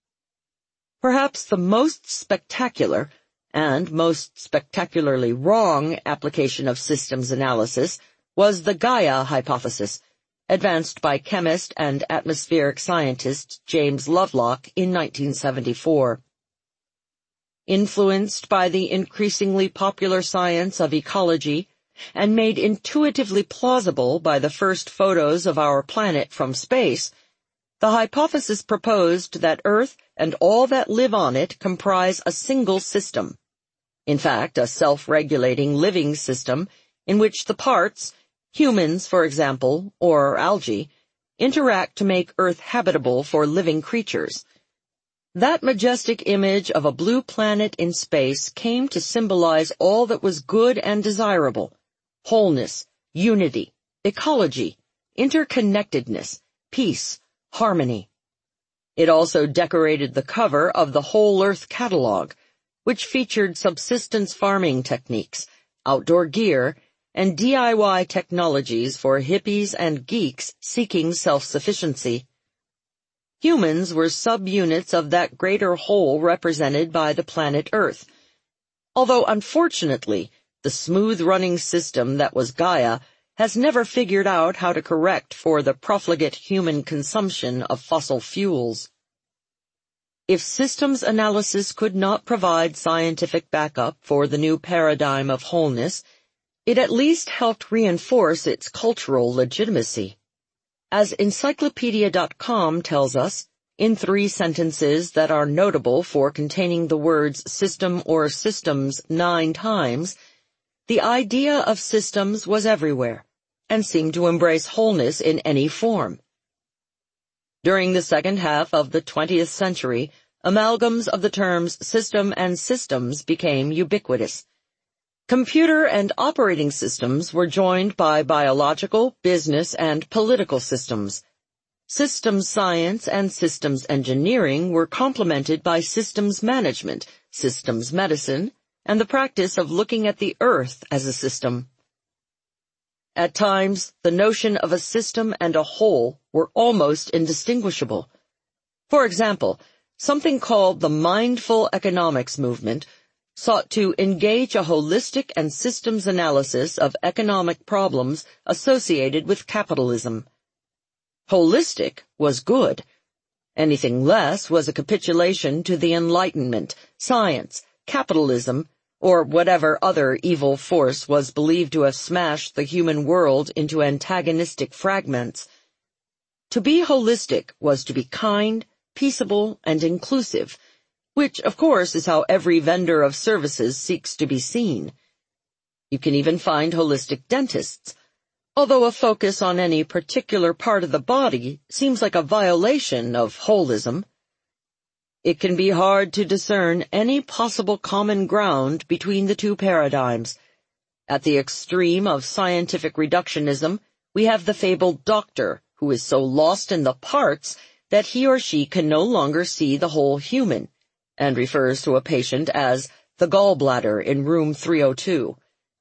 Perhaps the most spectacular, and most spectacularly wrong, application of systems analysis was the Gaia hypothesis, advanced by chemist and atmospheric scientist James Lovelock in nineteen seventy-four. Influenced by the increasingly popular science of ecology, and made intuitively plausible by the first photos of our planet from space, the hypothesis proposed that Earth and all that live on it comprise a single system. In fact, a self-regulating living system in which the parts, humans, for example, or algae, interact to make Earth habitable for living creatures. That majestic image of a blue planet in space came to symbolize all that was good and desirable: wholeness, unity, ecology, interconnectedness, peace, harmony. It also decorated the cover of the Whole Earth catalog, which featured subsistence farming techniques, outdoor gear, and D I Y technologies for hippies and geeks seeking self-sufficiency. Humans were subunits of that greater whole represented by the planet Earth, although unfortunately the smooth-running system that was Gaia has never figured out how to correct for the profligate human consumption of fossil fuels. If systems analysis could not provide scientific backup for the new paradigm of wholeness, it at least helped reinforce its cultural legitimacy. As Encyclopedia dot com tells us, in three sentences that are notable for containing the words system or systems nine times, the idea of systems was everywhere, and seemed to embrace wholeness in any form. During the second half of the twentieth century, amalgams of the terms system and systems became ubiquitous. Computer and operating systems were joined by biological, business, and political systems. Systems science and systems engineering were complemented by systems management, systems medicine, and the practice of looking at the earth as a system. At times, the notion of a system and a whole were almost indistinguishable. For example, something called the mindful economics movement sought to engage a holistic and systems analysis of economic problems associated with capitalism. Holistic was good. Anything less was a capitulation to the Enlightenment, science, capitalism, or whatever other evil force was believed to have smashed the human world into antagonistic fragments. To be holistic was to be kind, peaceable, and inclusive, which, of course, is how every vendor of services seeks to be seen. You can even find holistic dentists, although a focus on any particular part of the body seems like a violation of holism. It can be hard to discern any possible common ground between the two paradigms. At the extreme of scientific reductionism, we have the fabled doctor, who is so lost in the parts that he or she can no longer see the whole human, and refers to a patient as the gallbladder in room three oh two.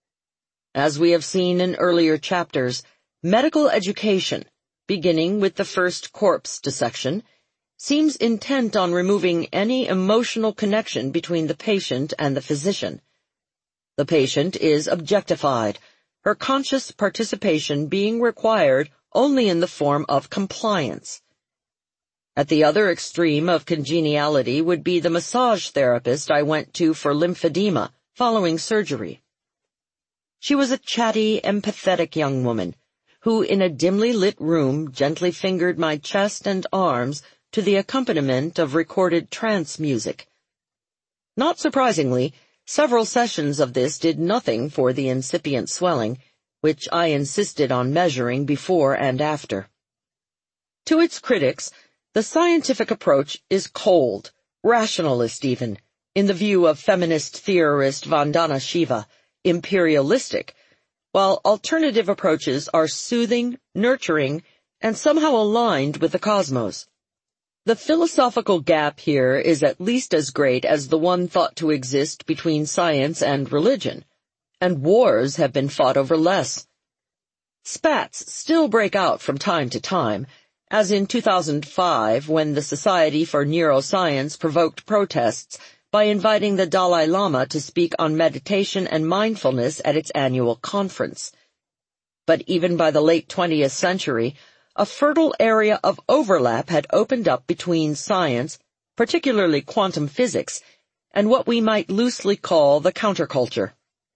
As we have seen in earlier chapters, medical education, beginning with the first corpse dissection, seems intent on removing any emotional connection between the patient and the physician. The patient is objectified, her conscious participation being required only in the form of compliance. At the other extreme of congeniality would be the massage therapist I went to for lymphedema following surgery. She was a chatty, empathetic young woman, who in a dimly lit room gently fingered my chest and arms to the accompaniment of recorded trance music. Not surprisingly, several sessions of this did nothing for the incipient swelling, which I insisted on measuring before and after. To its critics, the scientific approach is cold, rationalist even, in the view of feminist theorist Vandana Shiva, imperialistic, while alternative approaches are soothing, nurturing, and somehow aligned with the cosmos. The philosophical gap here is at least as great as the one thought to exist between science and religion, and wars have been fought over less. Spats still break out from time to time, as in two thousand five when the Society for Neuroscience provoked protests by inviting the Dalai Lama to speak on meditation and mindfulness at its annual conference. But even by the late twentieth century, a fertile area of overlap had opened up between science, particularly quantum physics, and what we might loosely call the counterculture.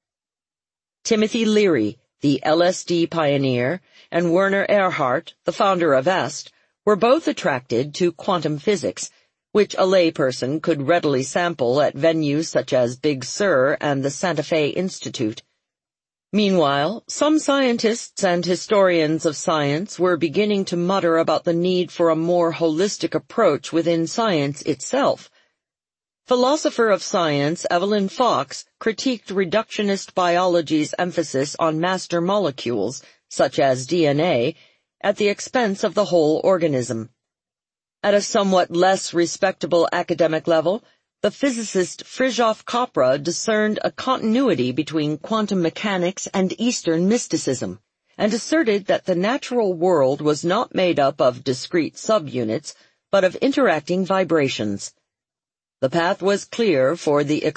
Timothy Leary, the L S D pioneer, and Werner Erhard, the founder of E S T, were both attracted to quantum physics, which a layperson could readily sample at venues such as Big Sur and the Santa Fe Institute. Meanwhile, some scientists and historians of science were beginning to mutter about the need for a more holistic approach within science itself. Philosopher of science Evelyn Fox critiqued reductionist biology's emphasis on master molecules, such as D N A, at the expense of the whole organism. At a somewhat less respectable academic level, the physicist Fritjof Capra discerned a continuity between quantum mechanics and Eastern mysticism, and asserted that the natural world was not made up of discrete subunits, but of interacting vibrations. The path was clear for the